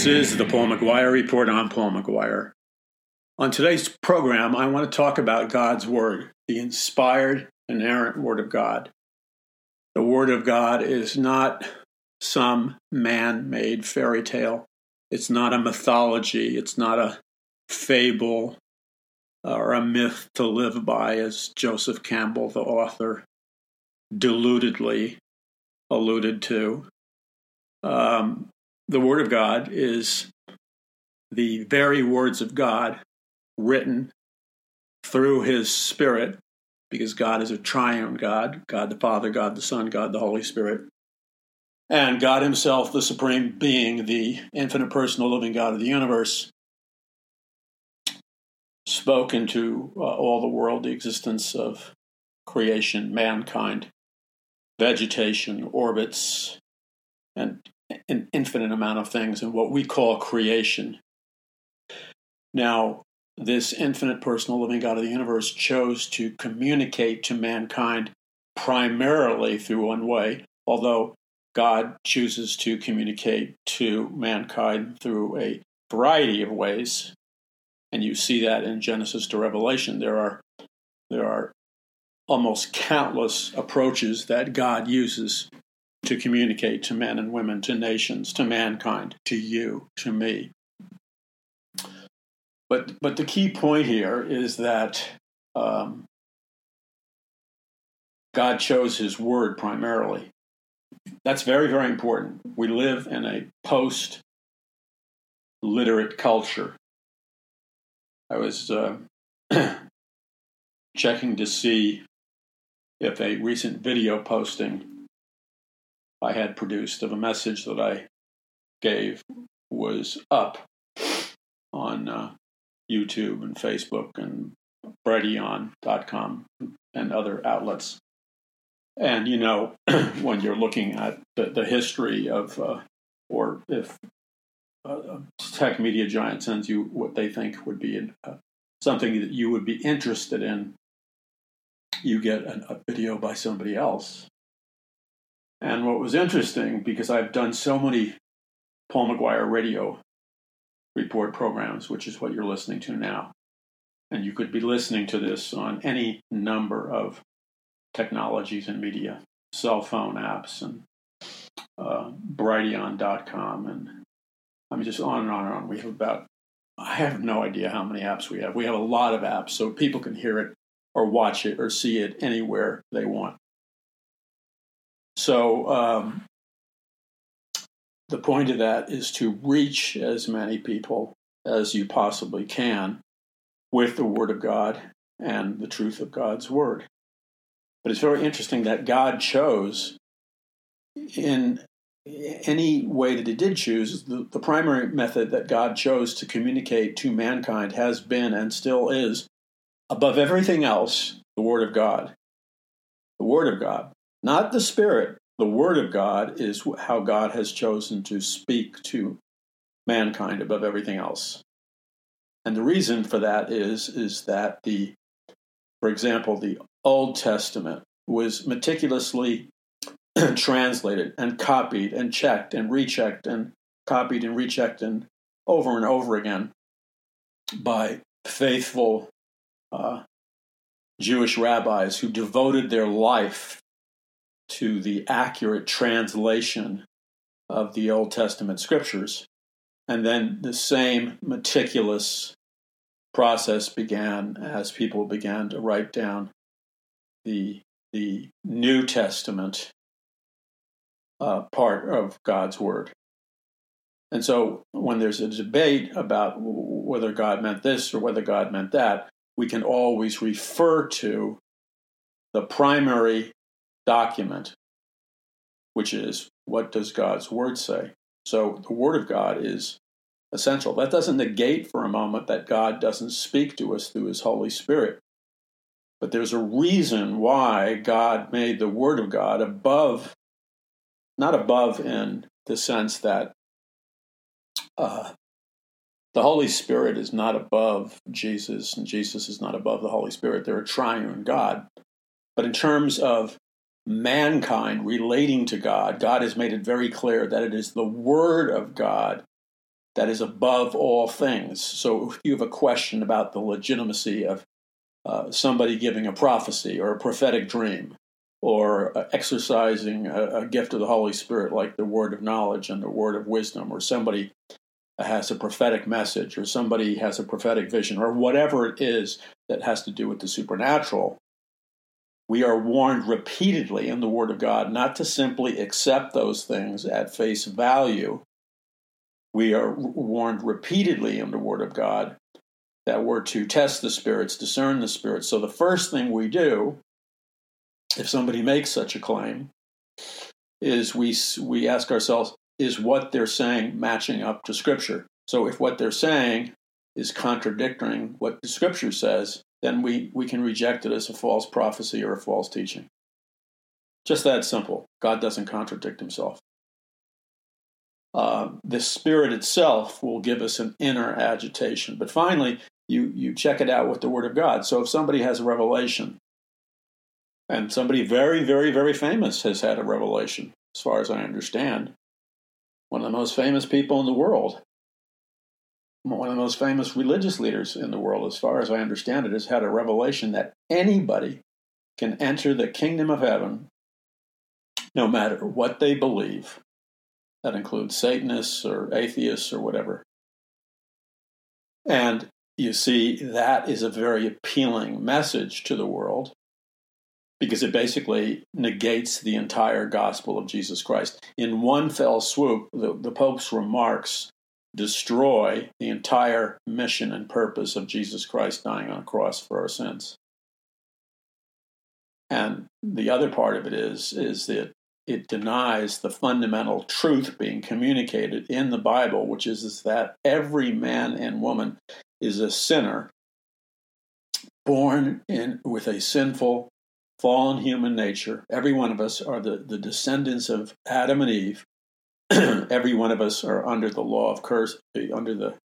This is the Paul McGuire Report. I'm Paul McGuire. On today's program, I want to talk about God's Word, the inspired, inerrant Word of God. The Word of God is not some man-made fairy tale. It's not a mythology. It's not a fable or a myth to live by, as Joseph Campbell, the author, deludedly alluded to. The Word of God is the very words of God written through His Spirit, because God is a triune God, God the Father, God the Son, God the Holy Spirit, and God Himself, the Supreme Being, the infinite personal living God of the universe, spoke into all the world, the existence of creation, mankind, vegetation, orbits, and an infinite amount of things in what we call creation. Now, this infinite personal living God of the universe chose to communicate to mankind primarily through one way, although God chooses to communicate to mankind through a variety of ways. And you see that in Genesis to Revelation. There are almost countless approaches that God uses to communicate to men and women, to nations, to mankind, to you, to me. But the key point here is that God chose His Word primarily. That's very, very important. We live in a post-literate culture. I was checking to see if a recent video posting I had produced of a message that I gave was up on YouTube and Facebook and Brighteon.com and other outlets. And, you know, when you're looking at the history of, or if a tech media giant sends you what they think would be something that you would be interested in, you get a video by somebody else. And what was interesting, because I've done so many Paul McGuire radio report programs, which is what you're listening to now, and you could be listening to this on any number of technologies and media, cell phone apps and Brighteon.com, and I mean, just on and on and on. We have I have no idea how many apps we have. We have a lot of apps, so people can hear it or watch it or see it anywhere they want. So the point of that is to reach as many people as you possibly can with the Word of God and the truth of God's Word. But it's very interesting that God chose, in any way that He did choose, the primary method that God chose to communicate to mankind has been and still is, above everything else, the Word of God. The Word of God. Not the Spirit. The Word of God is how God has chosen to speak to mankind above everything else. And the reason for that is that for example, the Old Testament was meticulously translated and copied and checked and rechecked and copied and rechecked and over again by faithful Jewish rabbis who devoted their life to the accurate translation of the Old Testament scriptures. And then the same meticulous process began as people began to write down the New Testament part of God's Word. And so when there's a debate about whether God meant this or whether God meant that, we can always refer to the primary document, which is, what does God's Word say? So the Word of God is essential. That doesn't negate for a moment that God doesn't speak to us through His Holy Spirit. But there's a reason why God made the Word of God above, not above in the sense that the Holy Spirit is not above Jesus, and Jesus is not above the Holy Spirit. They're a triune God. But in terms of mankind relating to God, God has made it very clear that it is the Word of God that is above all things. So if you have a question about the legitimacy of somebody giving a prophecy or a prophetic dream, or exercising a gift of the Holy Spirit like the word of knowledge and the word of wisdom, or somebody has a prophetic message, or somebody has a prophetic vision, or whatever it is that has to do with the supernatural, we are warned repeatedly in the Word of God not to simply accept those things at face value. We are warned repeatedly in the Word of God that we're to test the spirits, discern the spirits. So the first thing we do, if somebody makes such a claim, is we ask ourselves, is what they're saying matching up to Scripture? So if what they're saying is contradicting what the Scripture says, then we can reject it as a false prophecy or a false teaching. Just that simple. God doesn't contradict himself. The Spirit itself will give us an inner agitation. But finally, you check it out with the Word of God. So if somebody has a revelation, and somebody very, very, very famous has had a revelation, as far as I understand, one of the most famous people in the world, one of the most famous religious leaders in the world, as far as I understand it, has had a revelation that anybody can enter the kingdom of heaven no matter what they believe. That includes Satanists or atheists or whatever. And you see, that is a very appealing message to the world because it basically negates the entire gospel of Jesus Christ. In one fell swoop, the Pope's remarks destroy the entire mission and purpose of Jesus Christ dying on a cross for our sins. And the other part of it is that it denies the fundamental truth being communicated in the Bible, which is that every man and woman is a sinner born in with a sinful, fallen human nature. Every one of us are the descendants of Adam and Eve. Every one of us are under the law of curse, we're under the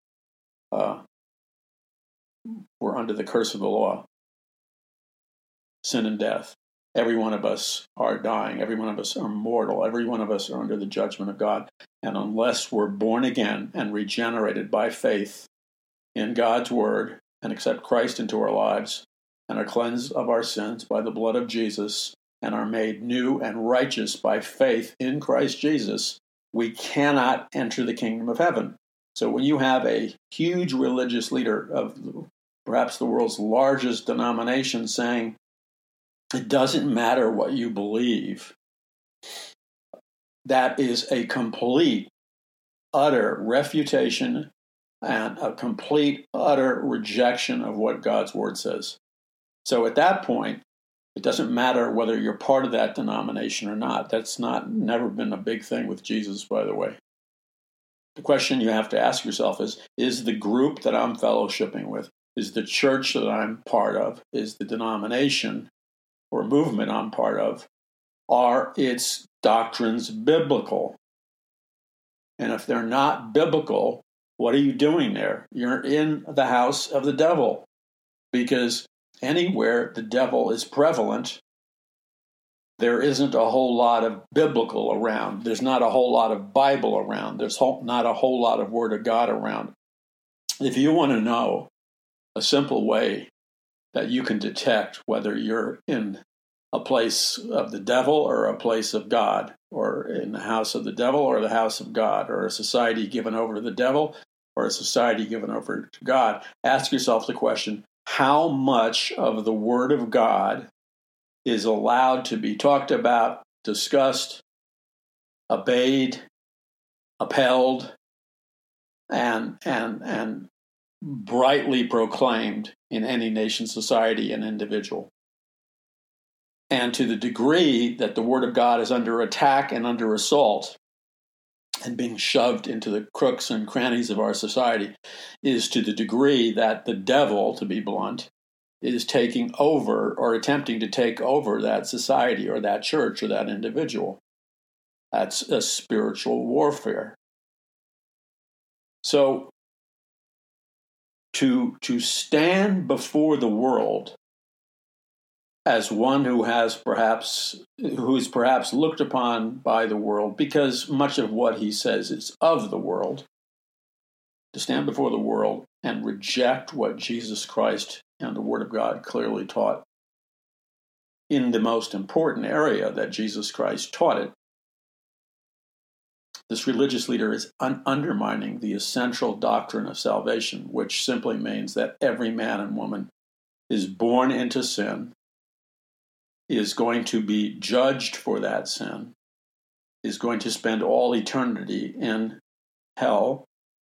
curse of the law, sin and death. Every one of us are dying. Every one of us are mortal. Every one of us are under the judgment of God. And unless we're born again and regenerated by faith in God's word and accept Christ into our lives and are cleansed of our sins by the blood of Jesus and are made new and righteous by faith in Christ Jesus, we cannot enter the kingdom of heaven. So when you have a huge religious leader of perhaps the world's largest denomination saying, it doesn't matter what you believe, that is a complete, utter refutation and a complete, utter rejection of what God's word says. So at that point, it doesn't matter whether you're part of that denomination or not. That's never been a big thing with Jesus, by the way. The question you have to ask yourself is the group that I'm fellowshipping with, is the church that I'm part of, is the denomination or movement I'm part of, are its doctrines biblical? And if they're not biblical, what are you doing there? You're in the house of the devil, because anywhere the devil is prevalent, there isn't a whole lot of biblical around. There's not a whole lot of Bible around. There's not a whole lot of Word of God around. If you want to know a simple way that you can detect whether you're in a place of the devil or a place of God, or in the house of the devil or the house of God, or a society given over to the devil or a society given over to God, ask yourself the question, how much of the Word of God is allowed to be talked about, discussed, obeyed, upheld, and brightly proclaimed in any nation, society, and individual? And to the degree that the Word of God is under attack and under assault and being shoved into the crooks and crannies of our society, is to the degree that the devil, to be blunt, is taking over or attempting to take over that society or that church or that individual. That's a spiritual warfare. So to stand before the world as one who is perhaps looked upon by the world, because much of what he says is of the world, to stand before the world and reject what Jesus Christ and the Word of God clearly taught in the most important area that Jesus Christ taught it, this religious leader is undermining the essential doctrine of salvation, which simply means that every man and woman is born into sin, is going to be judged for that sin, is going to spend all eternity in hell,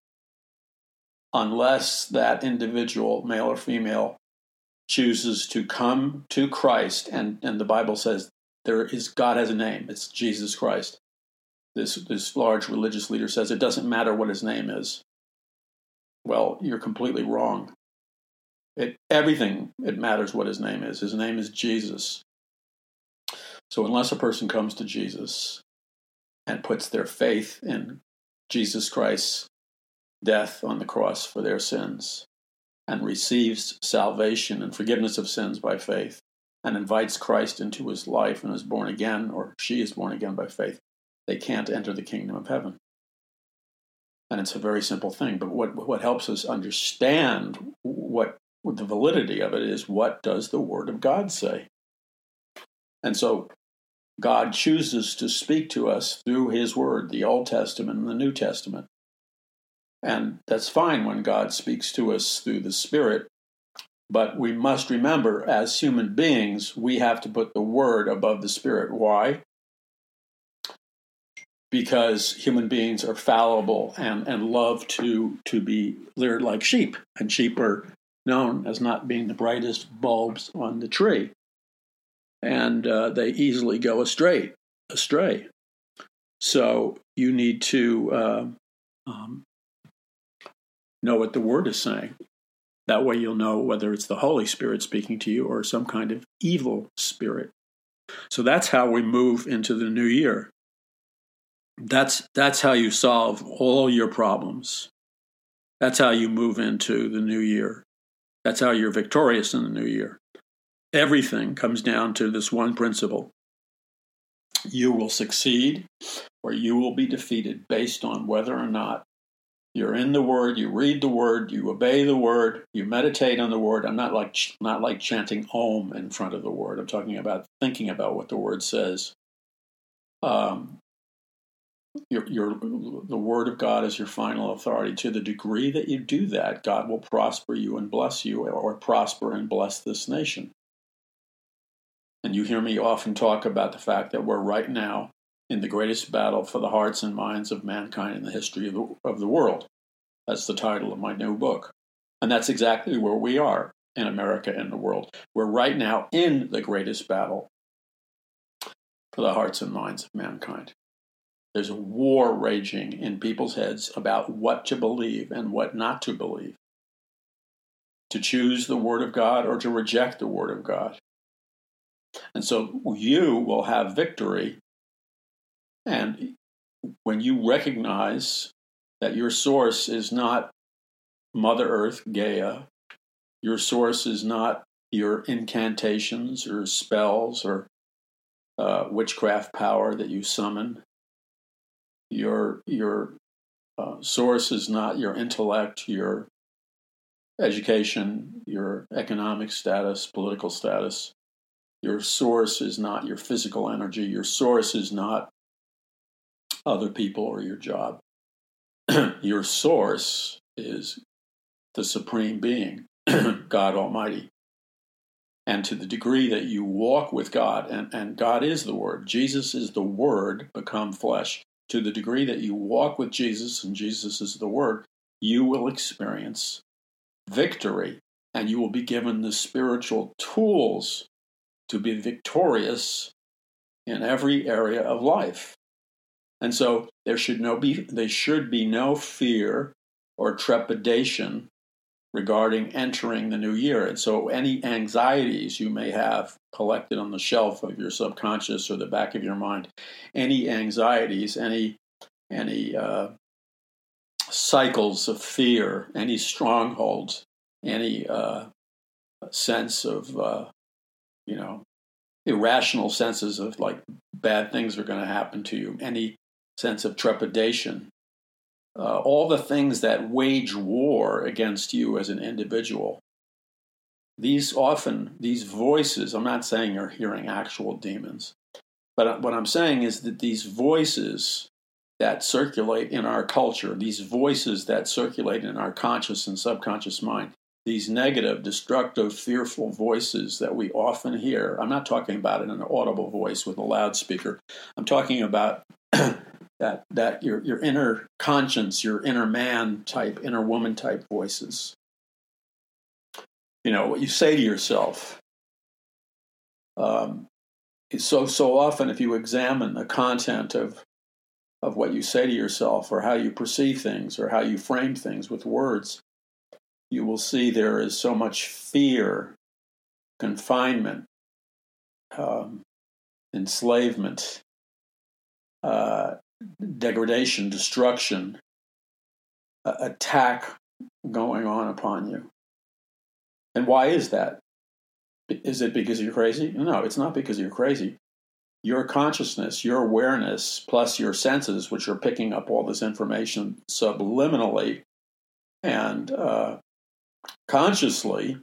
unless that individual, male or female, chooses to come to Christ. And the Bible says God has a name. It's Jesus Christ. This large religious leader says it doesn't matter what his name is. Well, you're completely wrong. It matters what his name is. His name is Jesus. So unless a person comes to Jesus and puts their faith in Jesus Christ's death on the cross for their sins and receives salvation and forgiveness of sins by faith and invites Christ into his life and is born again, or she is born again by faith, they can't enter the kingdom of heaven. And it's a very simple thing. But what helps us understand what the validity of it is, what does the Word of God say? And so God chooses to speak to us through his Word, the Old Testament and the New Testament. And that's fine when God speaks to us through the Spirit. But we must remember, as human beings, we have to put the Word above the Spirit. Why? Because human beings are fallible and love to be, they're like sheep. And sheep are known as not being the brightest bulbs on the tree. And they easily go astray. So you need to know what the Word is saying. That way you'll know whether it's the Holy Spirit speaking to you or some kind of evil spirit. So that's how we move into the new year. That's how you solve all your problems. That's how you move into the new year. That's how you're victorious in the new year. Everything comes down to this one principle. You will succeed or you will be defeated based on whether or not you're in the Word, you read the Word, you obey the Word, you meditate on the Word. I'm not like chanting Om in front of the Word. I'm talking about thinking about what the Word says. The Word of God is your final authority. To the degree that you do that, God will prosper you and bless you, or prosper and bless this nation. And you hear me often talk about the fact that we're right now in the greatest battle for the hearts and minds of mankind in the history of the world. That's the title of my new book. And that's exactly where we are in America and the world. We're right now in the greatest battle for the hearts and minds of mankind. There's a war raging in people's heads about what to believe and what not to believe, to choose the Word of God or to reject the Word of God. And so you will have victory. And when you recognize that your source is not Mother Earth, Gaia, your source is not your incantations or spells or witchcraft power that you summon, your source is not your intellect, your education, your economic status, political status. Your source is not your physical energy. Your source is not other people or your job. Your source is the Supreme Being, God Almighty. And to the degree that you walk with God, and God is the Word, Jesus is the Word become flesh. To the degree that you walk with Jesus and Jesus is the Word, you will experience victory, and you will be given the spiritual tools to be victorious in every area of life. And so there should be no fear or trepidation regarding entering the new year. And so any anxieties you may have collected on the shelf of your subconscious or the back of your mind, any anxieties, any cycles of fear, any strongholds, any sense of, irrational senses of like bad things are going to happen to you, any sense of trepidation, all the things that wage war against you as an individual. These voices, I'm not saying you're hearing actual demons, but what I'm saying is that these voices that circulate in our culture, these voices that circulate in our conscious and subconscious mind, these negative, destructive, fearful voices that we often hear. I'm not talking about in an audible voice with a loudspeaker. I'm talking about that your inner conscience, your inner man type, inner woman type voices. You know, what you say to yourself. So often, if you examine the content of what you say to yourself, or how you perceive things, or how you frame things with words, you will see there is so much fear, confinement, enslavement, degradation, destruction, attack going on upon you. And why is that? Is it because you're crazy? No, it's not because you're crazy. Your consciousness, your awareness, plus your senses, which are picking up all this information subliminally and consciously,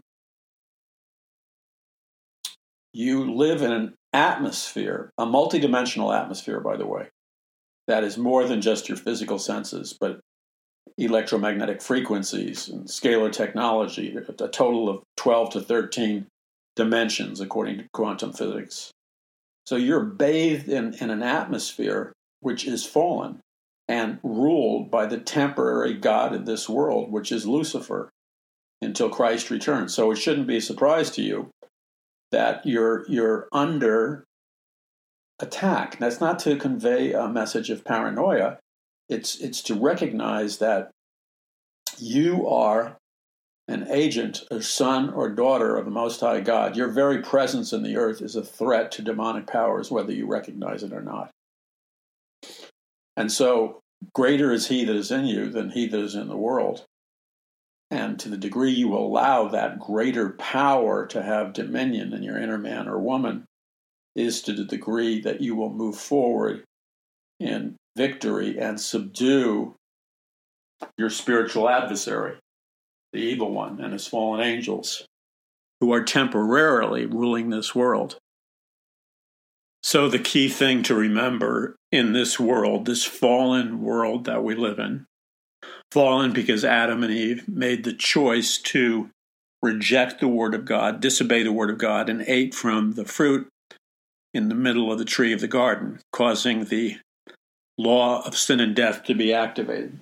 you live in an atmosphere, a multidimensional atmosphere, by the way, that is more than just your physical senses, but electromagnetic frequencies and scalar technology, a total of 12 to 13 dimensions, according to quantum physics. So you're bathed in an atmosphere which is fallen and ruled by the temporary god of this world, which is Lucifer, until Christ returns. So it shouldn't be a surprise to you that you're under attack. That's not to convey a message of paranoia. It's to recognize that you are an agent, a son or daughter of the Most High God. Your very presence in the earth is a threat to demonic powers, whether you recognize it or not. And so, greater is he that is in you than he that is in the world. And to the degree you allow that greater power to have dominion in your inner man or woman is to the degree that you will move forward in victory and subdue your spiritual adversary, the evil one, and his fallen angels, who are temporarily ruling this world. So the key thing to remember in this world, this fallen world that we live in, fallen because Adam and Eve made the choice to reject the Word of God, disobey the Word of God, and ate from the fruit in the middle of the tree of the garden, causing the law of sin and death to be activated.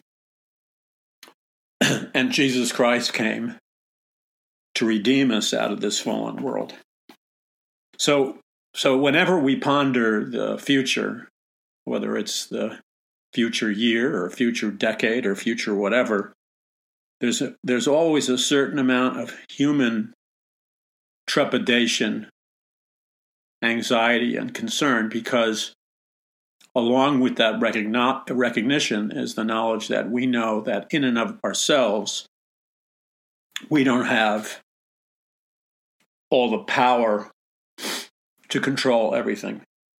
And Jesus Christ came to redeem us out of this fallen world. So whenever we ponder the future, whether it's the future year or future decade or future whatever, there's always a certain amount of human trepidation, anxiety, and concern, because along with that recognition is the knowledge that we know that in and of ourselves, we don't have all the power to control everything.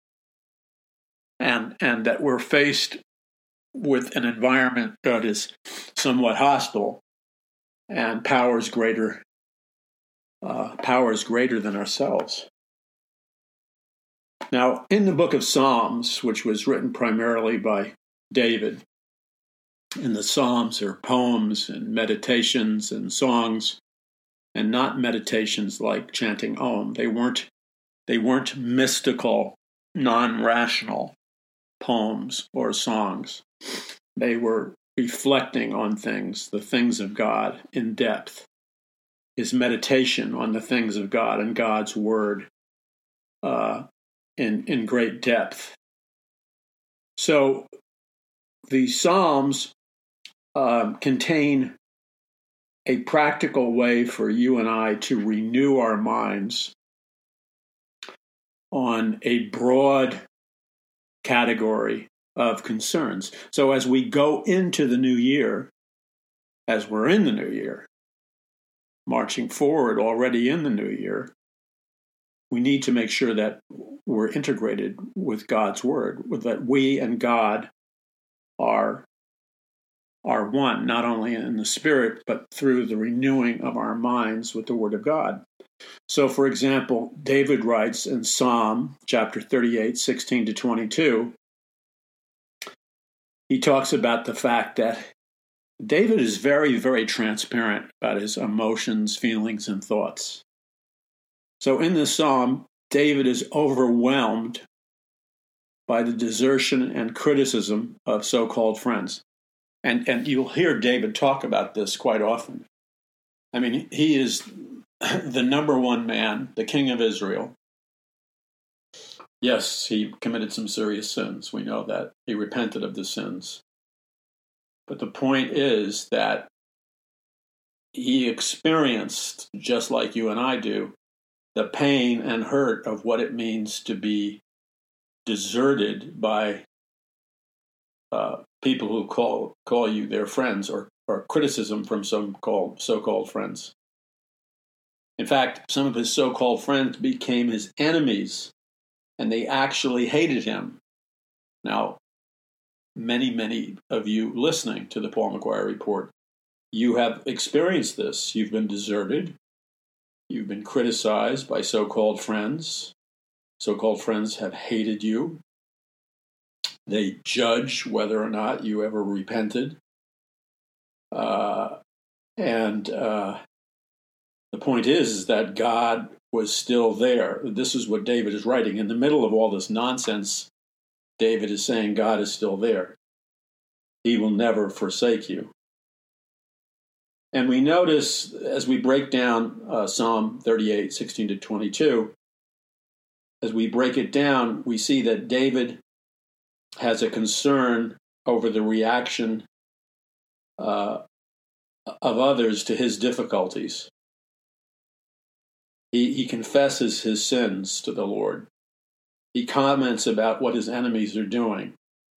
And that we're faced with an environment that is somewhat hostile, and power is greater than ourselves. Now, in the book of Psalms, which was written primarily by David, and the Psalms are poems and meditations and songs, and not meditations like chanting Om. They weren't mystical, non-rational poems or songs. They were reflecting on things, the things of God, in depth. His meditation on the things of God and God's Word in great depth. So the Psalms contain a practical way for you and I to renew our minds on a broad category of concerns. So as we go into the new year, as we're in the new year, marching forward already in the new year, we need to make sure that we're integrated with God's Word, that we and God are are one, not only in the Spirit, but through the renewing of our minds with the Word of God. So, for example, David writes in Psalm chapter 38, 16 to 22, he talks about the fact that David is very, very transparent about his emotions, feelings, and thoughts. So in this psalm, David is overwhelmed by the desertion and criticism of so-called friends. And you'll hear David talk about this quite often. I mean, he is the number one man, the king of Israel. Yes, he committed some serious sins. We know that. He repented of the sins. But the point is that he experienced, just like you and I do, the pain and hurt of what it means to be deserted by people who call you their friends, or criticism from some so-called friends. In fact, some of his so-called friends became his enemies, and they actually hated him. Now, many of you listening to the Paul McGuire Report, you have experienced this. You've been deserted. You've been criticized by so-called friends. So-called friends have hated you. They judge whether or not you ever repented. The point is that God was still there. This is what David is writing. In the middle of all this nonsense, David is saying God is still there. He will never forsake you. And we notice, as we break down Psalm 38, 16 to 22, as we break it down, we see that David has a concern over the reaction of others to his difficulties. He confesses his sins to the Lord. He comments about what his enemies are doing.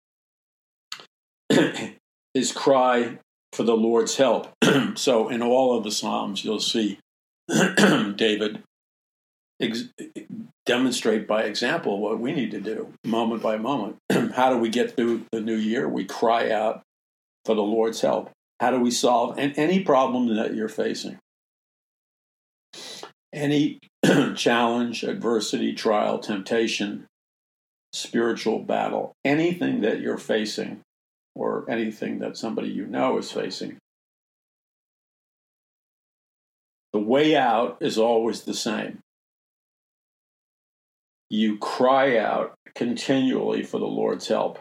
His cry for the Lord's help. So in all of the Psalms, you'll see David demonstrate by example what we need to do, moment by moment. How do we get through the new year? We cry out for the Lord's help. How do we solve any problem that you're facing? Any challenge, adversity, trial, temptation, spiritual battle, anything that you're facing, or anything that somebody you know is facing, the way out is always the same. You cry out continually for the Lord's help.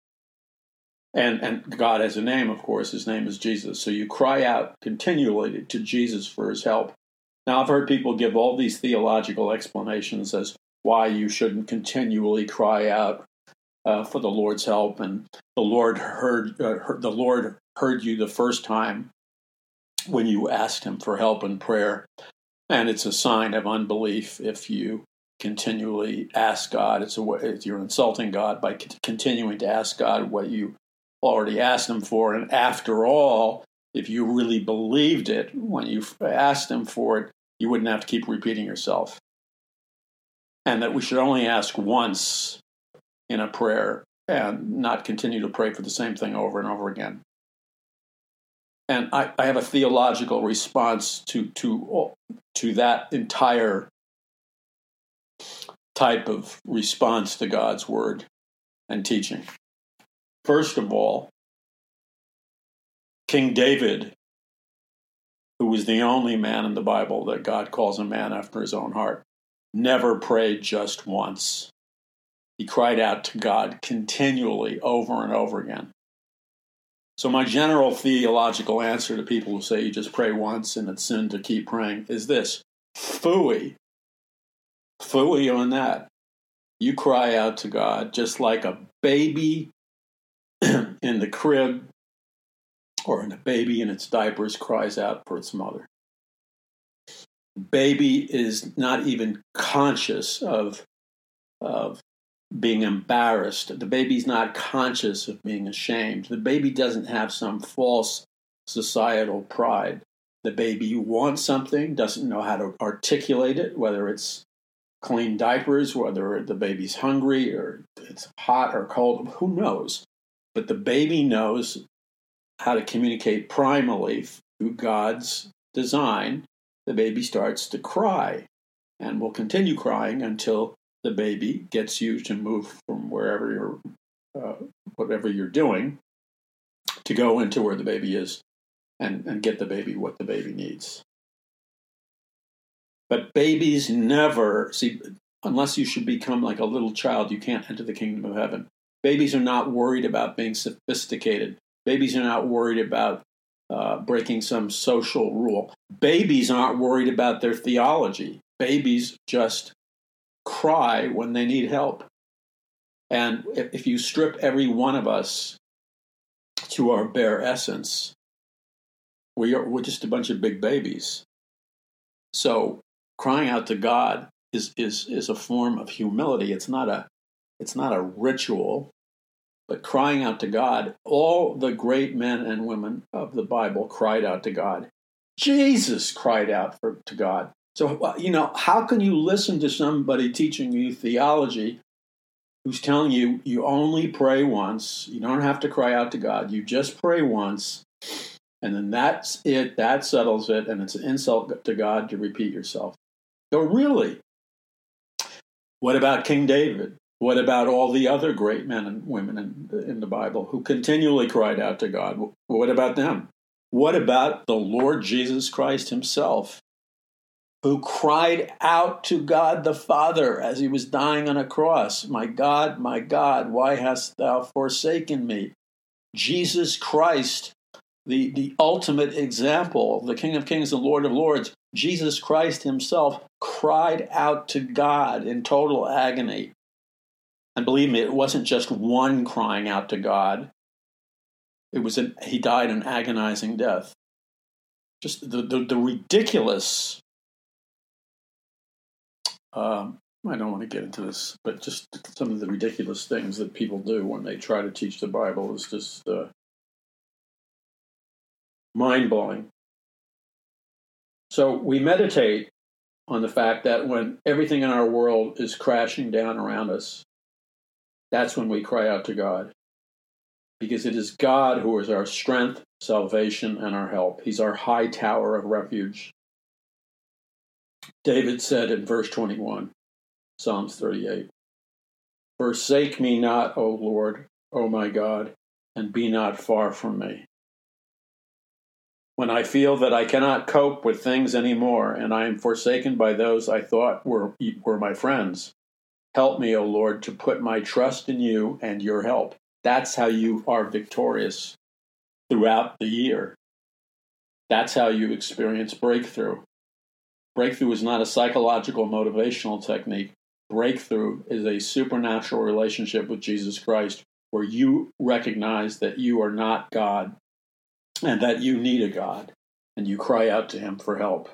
And God has a name, of course. His name is Jesus. So you cry out continually to Jesus for his help. Now, I've heard people give all these theological explanations as why you shouldn't continually cry out for the Lord's help, and the Lord heard you the first time when you asked him for help in prayer, and it's a sign of unbelief if you continually ask God. You're insulting God by continuing to ask God what you already asked him for. And after all, if you really believed it when you asked him for it, you wouldn't have to keep repeating yourself. And that we should only ask once in a prayer and not continue to pray for the same thing over and over again. And I have a theological response to that entire type of response to God's word and teaching. First of all, King David, who was the only man in the Bible that God calls a man after his own heart, never prayed just once. He cried out to God continually over and over again. So my general theological answer to people who say you just pray once and it's sin to keep praying is this: phooey. Phooey on that. You cry out to God just like a baby in the crib, or a baby in its diapers cries out for its mother. Baby is not even conscious of being embarrassed. The baby's not conscious of being ashamed. The baby doesn't have some false societal pride. The baby wants something, doesn't know how to articulate it, whether it's clean diapers, whether the baby's hungry or it's hot or cold, who knows? But the baby knows how to communicate primally through God's design, the baby starts to cry and will continue crying until the baby gets you to move from wherever whatever you're doing, to go into where the baby is and get the baby what the baby needs. But babies never, see, unless you should become like a little child, you can't enter the kingdom of heaven. Babies are not worried about being sophisticated. Babies are not worried about breaking some social rule. Babies aren't worried about their theology. Babies just cry when they need help. And if you strip every one of us to our bare essence, we're just a bunch of big babies. So crying out to God is a form of humility. It's not a ritual, but crying out to God. All the great men and women of the Bible cried out to God. Jesus cried out to God. So, how can you listen to somebody teaching you theology who's telling you you only pray once, you don't have to cry out to God, you just pray once, and then that's it, that settles it, and it's an insult to God to repeat yourself? So really, what about King David? What about all the other great men and women in the Bible who continually cried out to God? What about them? What about the Lord Jesus Christ himself, who cried out to God the Father as he was dying on a cross? My God, why hast thou forsaken me? Jesus Christ, the ultimate example, the King of Kings, the Lord of Lords, Jesus Christ himself cried out to God in total agony. And believe me, it wasn't just one crying out to God. He died an agonizing death. Just the ridiculous. I don't want to get into this, but just some of the ridiculous things that people do when they try to teach the Bible is just mind-blowing. So we meditate on the fact that when everything in our world is crashing down around us, that's when we cry out to God. Because it is God who is our strength, salvation, and our help. He's our high tower of refuge. David said in verse 21, Psalms 38, "Forsake me not, O Lord, O my God, and be not far from me. When I feel that I cannot cope with things anymore, and I am forsaken by those I thought were my friends, help me, O Lord, to put my trust in you and your help." That's how you are victorious throughout the year. That's how you experience breakthrough. Breakthrough is not a psychological motivational technique. Breakthrough is a supernatural relationship with Jesus Christ, where you recognize that you are not God and that you need a God, and you cry out to him for help.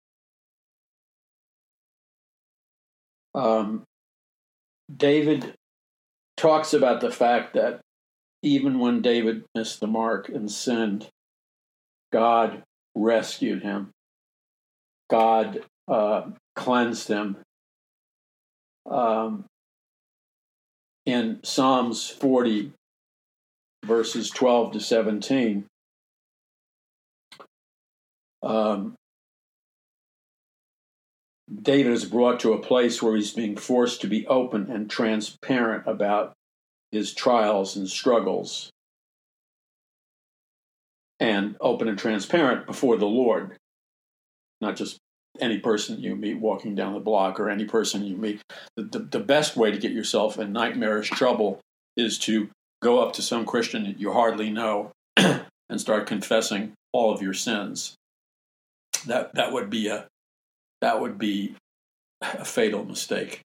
David talks about the fact that even when David missed the mark and sinned, God rescued him. God cleansed him. In Psalms 40, verses 12 to 17, David is brought to a place where he's being forced to be open and transparent about his trials and struggles, and open and transparent before the Lord, not just any person you meet walking down the block or any person you meet. The best way to get yourself in nightmarish trouble is to go up to some Christian that you hardly know and start confessing all of your sins. That would be a fatal mistake.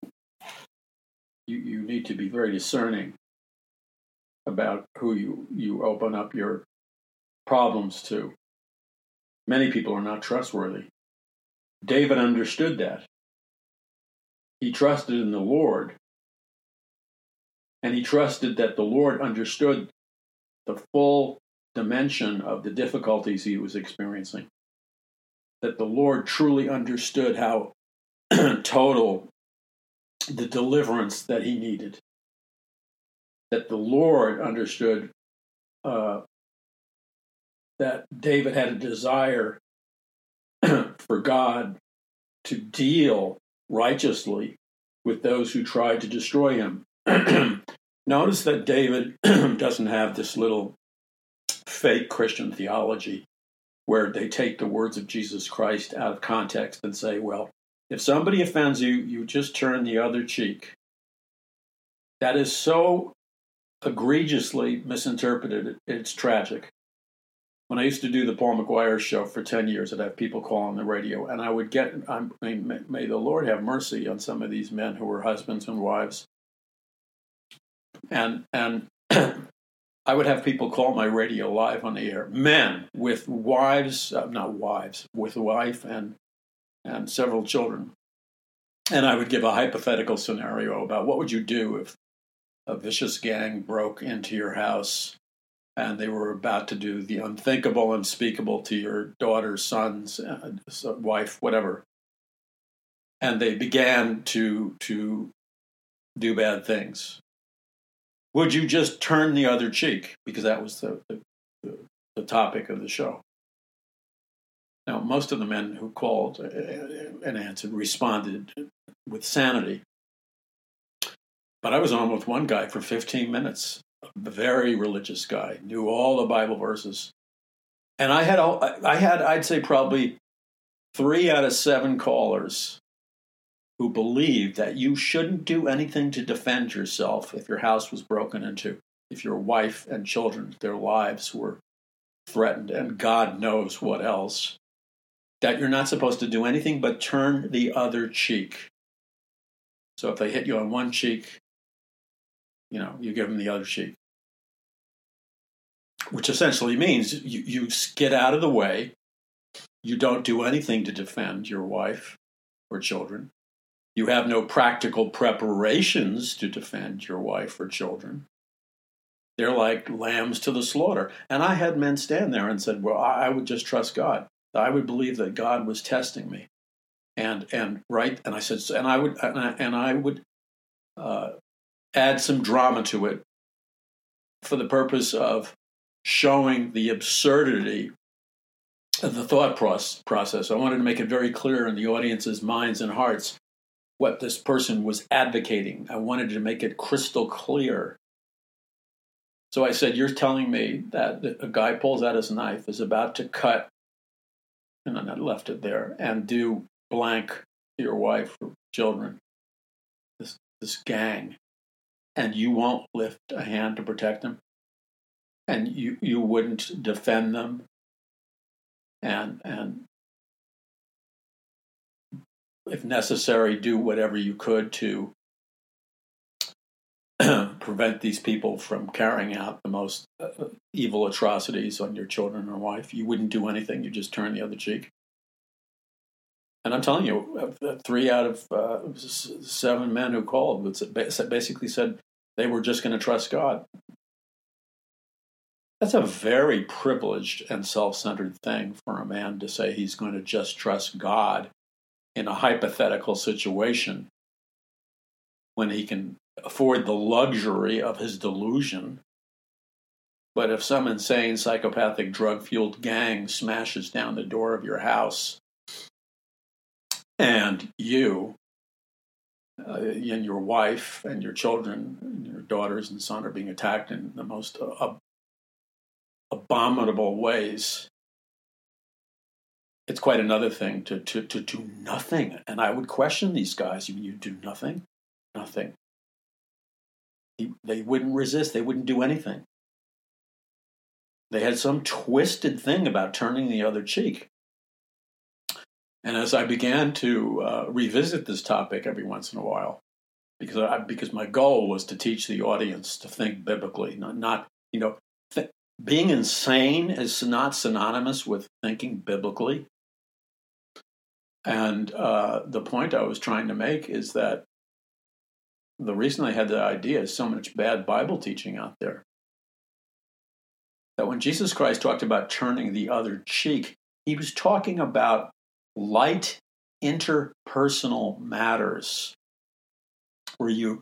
You need to be very discerning about who you open up your problems to. Many people are not trustworthy. David understood that. He trusted in the Lord, and he trusted that the Lord understood the full dimension of the difficulties he was experiencing. That the Lord truly understood how total the deliverance that he needed. That the Lord understood that David had a desire for God to deal righteously with those who tried to destroy him. Notice that David doesn't have this little fake Christian theology where they take the words of Jesus Christ out of context and say, well, if somebody offends you, you just turn the other cheek. That is so egregiously misinterpreted, it's tragic. When I used to do the Paul McGuire show for 10 years, I'd have people call on the radio, and I would get, may the Lord have mercy on some of these men who were husbands and wives. And I would have people call my radio live on the air, men with wives, not wives, with a wife and several children. And I would give a hypothetical scenario about what would you do if a vicious gang broke into your house and they were about to do the unthinkable, unspeakable to your daughter, sons, wife, whatever. And they began to do bad things. Would you just turn the other cheek? Because that was the topic of the show. Now, most of the men who called and answered responded with sanity. But I was on with one guy for 15 minutes, a very religious guy, knew all the Bible verses. And I had, I'd say probably 3 out of 7 callers who believed that you shouldn't do anything to defend yourself if your house was broken into, if your wife and children, their lives were threatened, and God knows what else, that you're not supposed to do anything but turn the other cheek. So if they hit you on one cheek, you give them the other cheek. Which essentially means you get out of the way, you don't do anything to defend your wife or children. You have no practical preparations to defend your wife or children. They're like lambs to the slaughter. And I had men stand there and said, well, I would just trust God. I would believe that God was testing me. And I said, and I would add some drama to it for the purpose of showing the absurdity of the thought process. I wanted to make it very clear in the audience's minds and hearts what this person was advocating. I wanted to make it crystal clear. So I said, you're telling me that a guy pulls out his knife, is about to cut, and then I left it there, and do blank to your wife or children, this gang, and you won't lift a hand to protect them, and you wouldn't defend them, and if necessary, do whatever you could to prevent these people from carrying out the most evil atrocities on your children or wife. You wouldn't do anything. You just turn the other cheek. And I'm telling you, 3 out of 7 men who called basically said they were just going to trust God. That's a very privileged and self-centered thing for a man to say he's going to just trust God in a hypothetical situation when he can afford the luxury of his delusion. But if some insane, psychopathic, drug-fueled gang smashes down the door of your house and you and your wife and your children and your daughters and son are being attacked in the most abominable ways, it's quite another thing to do nothing. And I would question these guys. You do nothing? Nothing. They wouldn't resist. They wouldn't do anything. They had some twisted thing about turning the other cheek. And as I began to revisit this topic every once in a while, because my goal was to teach the audience to think biblically, not being insane is not synonymous with thinking biblically. And the point I was trying to make is that the reason I had the idea is so much bad Bible teaching out there. That when Jesus Christ talked about turning the other cheek, he was talking about light interpersonal matters where you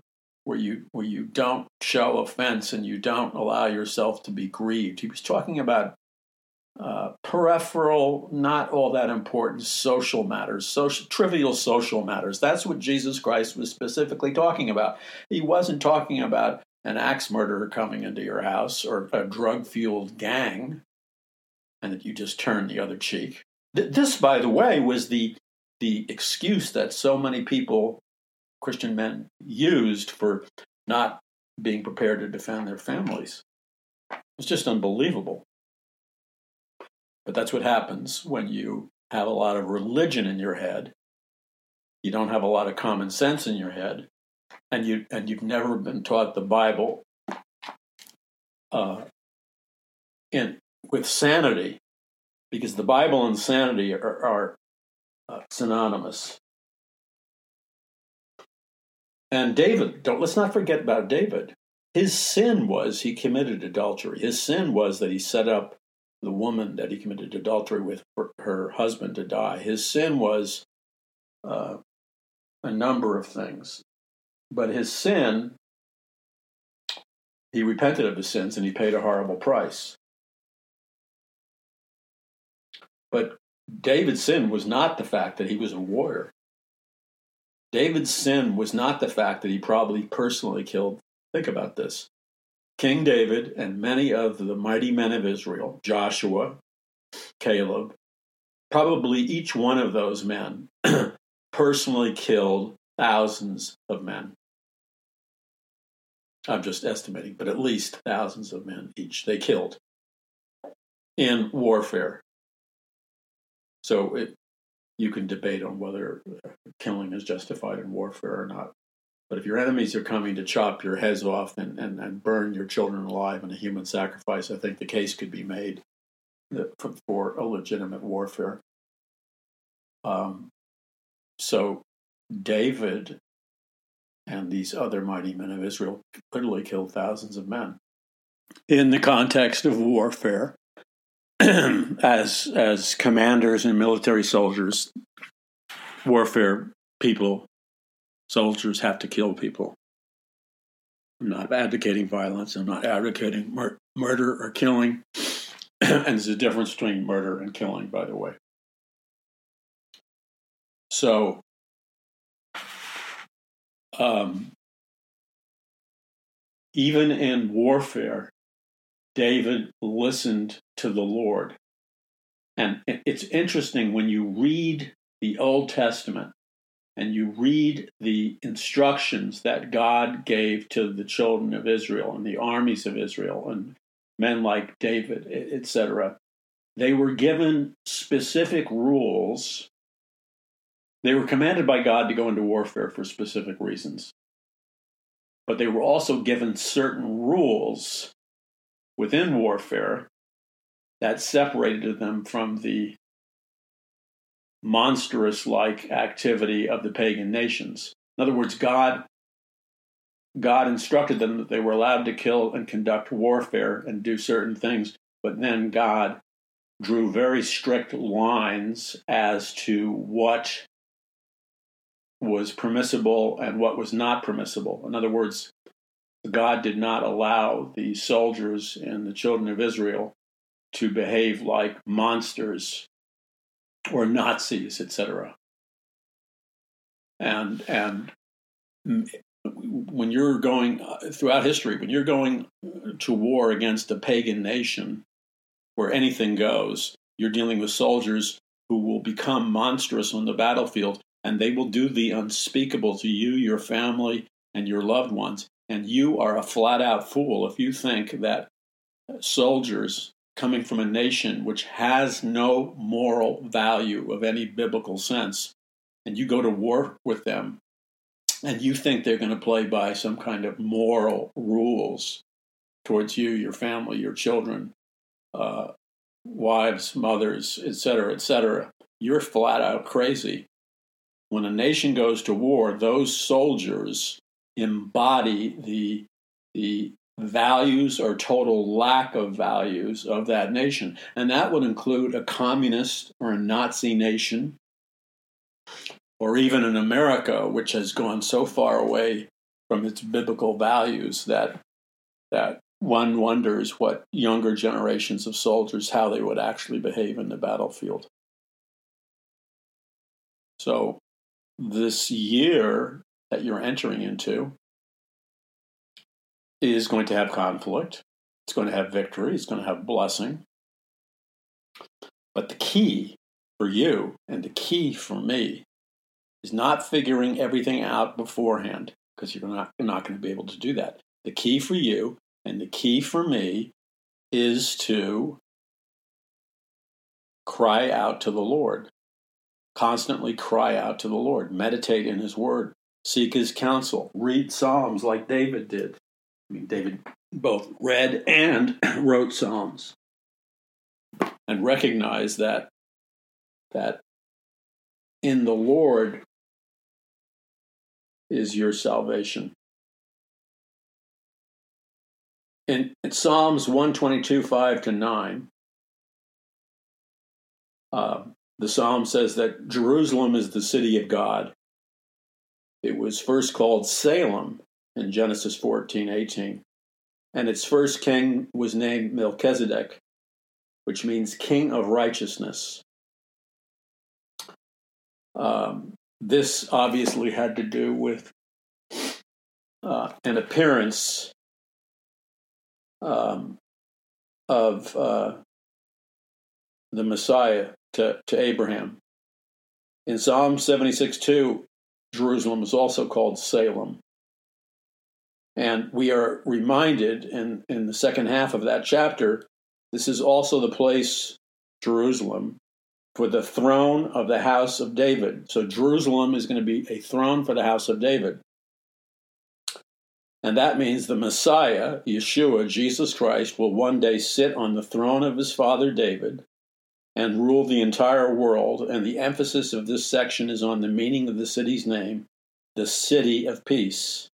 don't show offense and you don't allow yourself to be grieved. He was talking about peripheral, not all that important social matters, trivial social matters. That's what Jesus Christ was specifically talking about. He wasn't talking about an axe murderer coming into your house or a drug-fueled gang and that you just turn the other cheek. This, by the way, was the excuse that so many people, Christian men, used for not being prepared to defend their families. It's just unbelievable. But that's what happens when you have a lot of religion in your head. You don't have a lot of common sense in your head, and you've never been taught the Bible with sanity, because the Bible and sanity are synonymous. And David, let's not forget about David. His sin was he committed adultery. His sin was that he set up the woman that he committed adultery with for her husband to die. His sin was a number of things. But his sin, he repented of his sins and he paid a horrible price. But David's sin was not the fact that he was a warrior. David's sin was not the fact that he probably personally killed, think about this, King David and many of the mighty men of Israel, Joshua, Caleb, probably each one of those men personally killed thousands of men. I'm just estimating, but at least thousands of men each they killed in warfare. So you can debate on whether killing is justified in warfare or not. But if your enemies are coming to chop your heads off and burn your children alive in a human sacrifice, I think the case could be made for a legitimate warfare. So David and these other mighty men of Israel literally killed thousands of men in the context of warfare. As commanders and military soldiers, warfare people, soldiers have to kill people. I'm not advocating violence. I'm not advocating murder or killing. And there's a difference between murder and killing, by the way. So, even in warfare, David listened to the Lord. And it's interesting when you read the Old Testament and you read the instructions that God gave to the children of Israel and the armies of Israel and men like David, etc. They were given specific rules. They were commanded by God to go into warfare for specific reasons. But they were also given certain rules within warfare that separated them from the monstrous-like activity of the pagan nations. In other words, God instructed them that they were allowed to kill and conduct warfare and do certain things, but then God drew very strict lines as to what was permissible and what was not permissible. In other words, God did not allow the soldiers and the children of Israel to behave like monsters or Nazis, etc. And when you're going throughout history, when you're going to war against a pagan nation where anything goes, you're dealing with soldiers who will become monstrous on the battlefield, and they will do the unspeakable to you, your family, and your loved ones. And you are a flat-out fool if you think that soldiers coming from a nation which has no moral value of any biblical sense, and you go to war with them, and you think they're going to play by some kind of moral rules towards you, your family, your children, wives, mothers, etc., you're flat out crazy. When a nation goes to war, those soldiers embody the values or total lack of values of that nation. And that would include a communist or a Nazi nation, or even in America, which has gone so far away from its biblical values that one wonders what younger generations of soldiers, how they would actually behave in the battlefield. So this year that you're entering into is going to have conflict. It's going to have victory. It's going to have blessing. But the key for you and the key for me is not figuring everything out beforehand, because you're not going to be able to do that. The key for you and the key for me is to cry out to the Lord. Constantly cry out to the Lord. Meditate in His Word. Seek His counsel. Read Psalms like David did. David both read and wrote Psalms. And recognize that in the Lord is your salvation. In Psalms 122, 5-9, the psalm says that Jerusalem is the city of God. It was first called Salem in Genesis 14:18, and its first king was named Melchizedek, which means king of righteousness. This obviously had to do with an appearance of the Messiah to Abraham. In Psalm 76:2, Jerusalem is also called Salem. And we are reminded in the second half of that chapter, this is also the place, Jerusalem, for the throne of the house of David. So Jerusalem is going to be a throne for the house of David. And that means the Messiah, Yeshua, Jesus Christ, will one day sit on the throne of his father David and rule the entire world. And the emphasis of this section is on the meaning of the city's name, the city of peace.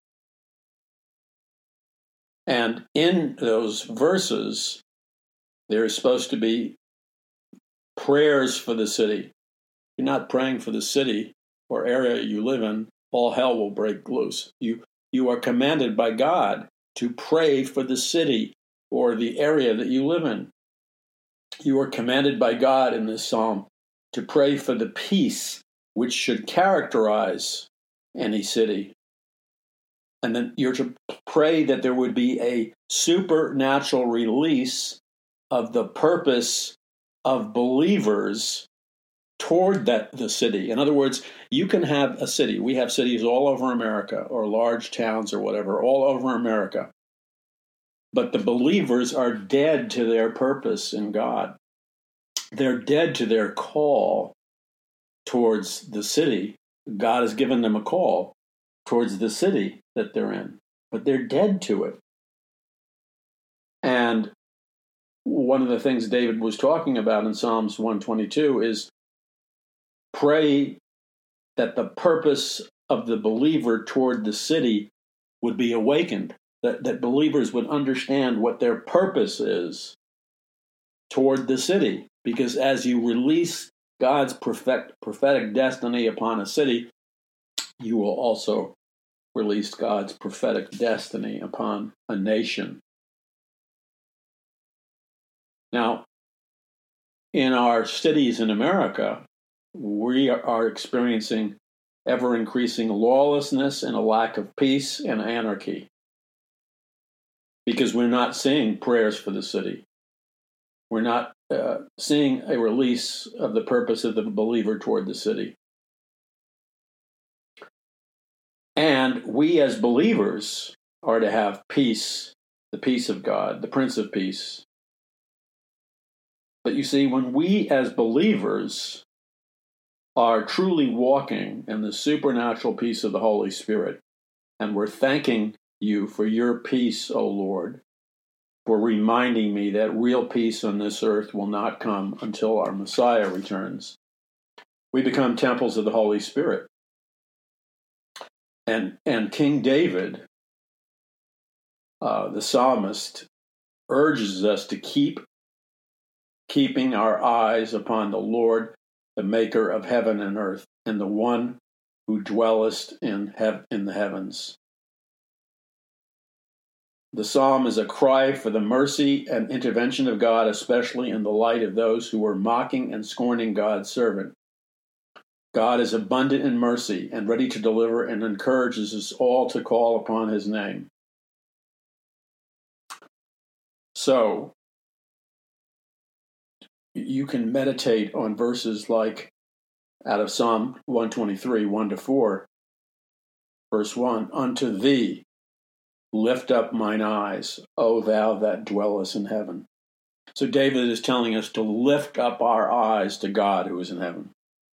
And in those verses, there is supposed to be prayers for the city. You're not praying for the city or area you live in, all hell will break loose. You are commanded by God to pray for the city or the area that you live in. You are commanded by God in this psalm to pray for the peace which should characterize any city. And then you're to pray that there would be a supernatural release of the purpose of believers toward the city. In other words, you can have a city. We have cities all over America, or large towns or whatever, all over America. But the believers are dead to their purpose in God. They're dead to their call towards the city. God has given them a call towards the city that they're in, but they're dead to it. And one of the things David was talking about in Psalms 122 is pray that the purpose of the believer toward the city would be awakened, that believers would understand what their purpose is toward the city. Because as you release God's prophetic destiny upon a city, you will also release God's prophetic destiny upon a nation. Now, in our cities in America, we are experiencing ever-increasing lawlessness and a lack of peace and anarchy because we're not seeing prayers for the city. We're not seeing a release of the purpose of the believer toward the city. And we as believers are to have peace, the peace of God, the Prince of Peace. But you see, when we as believers are truly walking in the supernatural peace of the Holy Spirit, and we're thanking you for your peace, O Lord, for reminding me that real peace on this earth will not come until our Messiah returns. We become temples of the Holy Spirit. And King David, the psalmist, urges us to keeping our eyes upon the Lord, the maker of heaven and earth, and the one who dwelleth in the heavens. The psalm is a cry for the mercy and intervention of God, especially in the light of those who were mocking and scorning God's servant. God is abundant in mercy and ready to deliver and encourages us all to call upon his name. So, you can meditate on verses like out of Psalm 123, 1-4, verse 1, unto thee lift up mine eyes, O thou that dwellest in heaven. So David is telling us to lift up our eyes to God who is in heaven.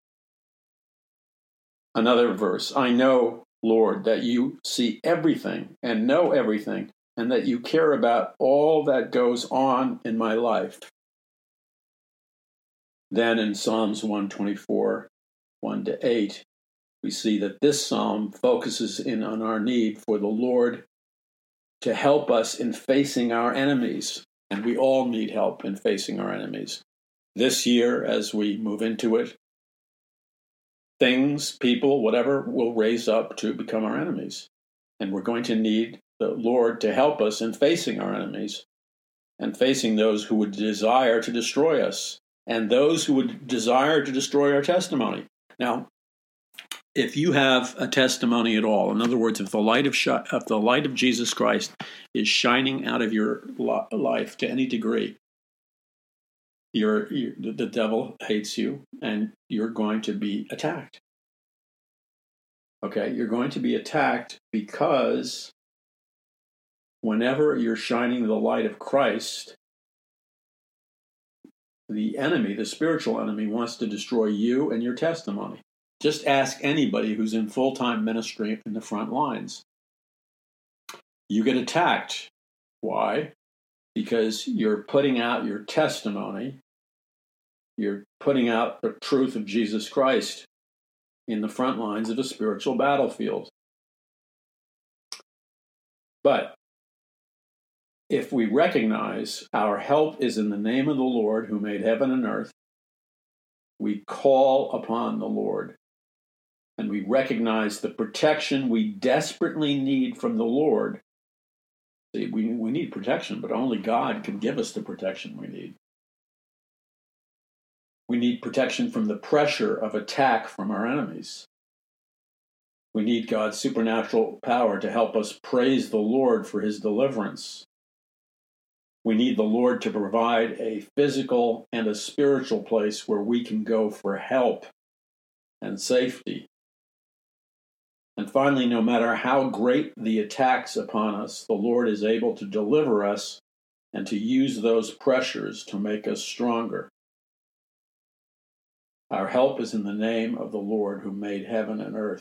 Another verse, I know, Lord, that you see everything and know everything, and that you care about all that goes on in my life. Then in Psalms 124, 1-8, we see that this psalm focuses in on our need for the Lord to help us in facing our enemies. And we all need help in facing our enemies. This year, as we move into it, things, people, whatever, will raise up to become our enemies. And we're going to need the Lord to help us in facing our enemies and facing those who would desire to destroy us and those who would desire to destroy our testimony. Now, if you have a testimony at all, in other words, if the light of Jesus Christ is shining out of your life to any degree, the devil hates you, and you're going to be attacked. Okay, you're going to be attacked because whenever you're shining the light of Christ, the enemy, the spiritual enemy, wants to destroy you and your testimony. Just ask anybody who's in full-time ministry in the front lines. You get attacked. Why? Because you're putting out your testimony. You're putting out the truth of Jesus Christ in the front lines of a spiritual battlefield. But if we recognize our help is in the name of the Lord who made heaven and earth, we call upon the Lord. And we recognize the protection we desperately need from the Lord. See, we need protection, but only God can give us the protection we need. We need protection from the pressure of attack from our enemies. We need God's supernatural power to help us praise the Lord for his deliverance. We need the Lord to provide a physical and a spiritual place where we can go for help and safety. And finally, no matter how great the attacks upon us, the Lord is able to deliver us and to use those pressures to make us stronger. Our help is in the name of the Lord who made heaven and earth.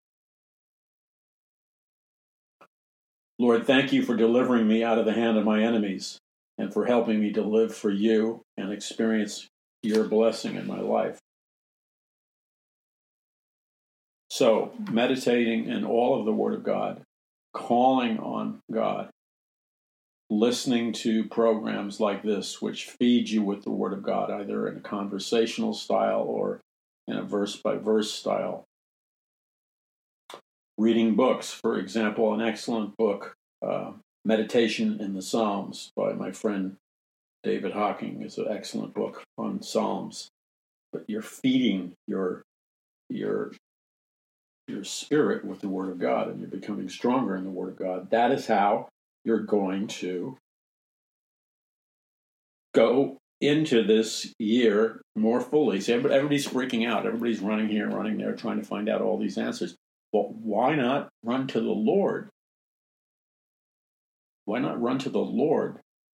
Lord, thank you for delivering me out of the hand of my enemies and for helping me to live for you and experience your blessing in my life. So, meditating in all of the Word of God, calling on God, listening to programs like this, which feed you with the Word of God, either in a conversational style or in a verse-by-verse style. Reading books, for example, an excellent book, Meditation in the Psalms by my friend David Hocking is an excellent book on Psalms. But you're feeding your spirit with the Word of God, and you're becoming stronger in the Word of God. That is how you're going to go into this year more fully. See, everybody's freaking out. Everybody's running here, running there, trying to find out all these answers. Well, why not run to the Lord? Why not run to the Lord?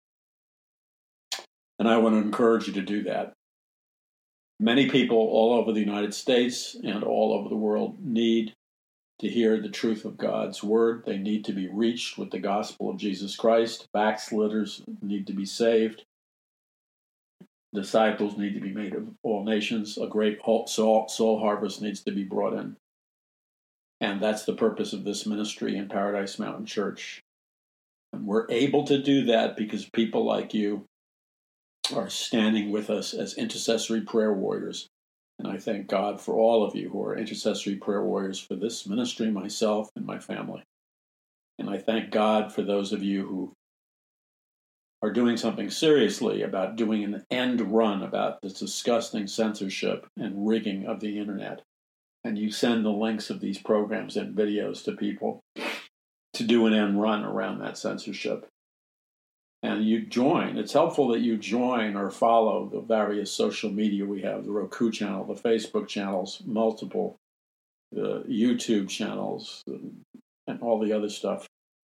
And I want to encourage you to do that. Many people all over the United States and all over the world need to hear the truth of God's Word. They need to be reached with the gospel of Jesus Christ. Backsliders need to be saved. Disciples need to be made of all nations. A great soul harvest needs to be brought in. And that's the purpose of this ministry in Paradise Mountain Church. And we're able to do that because people like you are standing with us as intercessory prayer warriors. And I thank God for all of you who are intercessory prayer warriors for this ministry, myself, and my family. And I thank God for those of you who are doing something seriously about doing an end run about this disgusting censorship and rigging of the internet. And you send the links of these programs and videos to people to do an end run around that censorship. And you join. It's helpful that you join or follow the various social media we have, the Roku channel, the Facebook channels, multiple, the YouTube channels, and all the other stuff.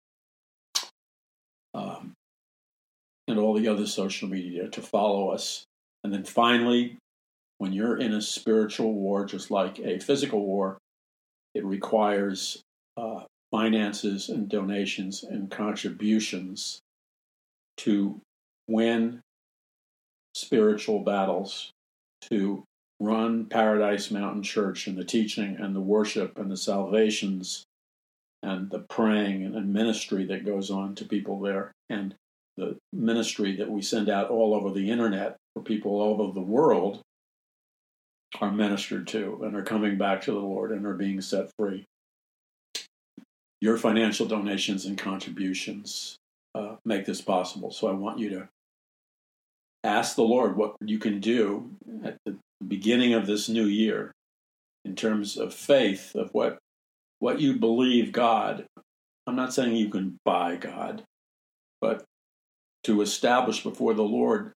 And all the other social media to follow us. And then finally, when you're in a spiritual war, just like a physical war, it requires finances and donations and contributions to win spiritual battles, to run Paradise Mountain Church and the teaching and the worship and the salvations and the praying and ministry that goes on to people there, and the ministry that we send out all over the internet for people all over the world are ministered to and are coming back to the Lord and are being set free. Your financial donations and contributions make this possible. So I want you to ask the Lord what you can do at the beginning of this new year in terms of faith, of what you believe God. I'm not saying you can buy God, but to establish before the Lord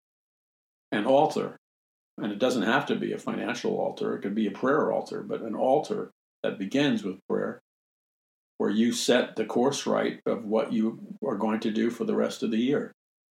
an altar. And it doesn't have to be a financial altar. It could be a prayer altar, but an altar that begins with prayer, where you set the course right of what you are going to do for the rest of the year.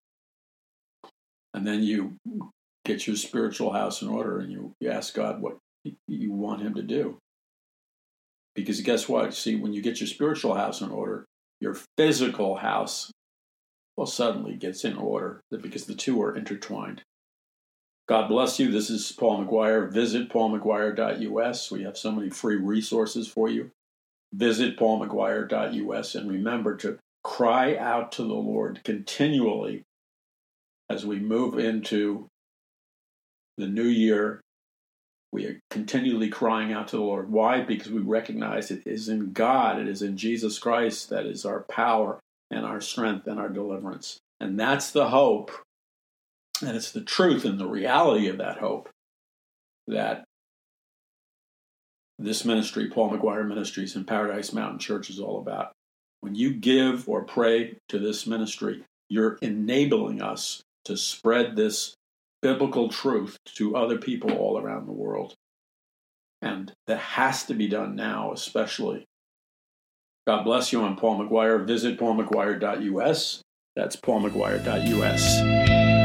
And then you get your spiritual house in order and you ask God what you want him to do. Because guess what? See, when you get your spiritual house in order, your physical house suddenly gets in order, because the two are intertwined. God bless you. This is Paul McGuire. Visit paulmcguire.us. We have so many free resources for you. Visit paulmcguire.us, and remember to cry out to the Lord continually as we move into the new year. We are continually crying out to the Lord. Why? Because we recognize it is in God, it is in Jesus Christ that is our power and our strength and our deliverance. And that's the hope, and it's the truth and the reality of that hope that this ministry, Paul McGuire Ministries and Paradise Mountain Church, is all about. When you give or pray to this ministry, you're enabling us to spread this biblical truth to other people all around the world. And that has to be done now, especially. God bless you. I'm Paul McGuire. Visit paulmcguire.us. That's paulmcguire.us.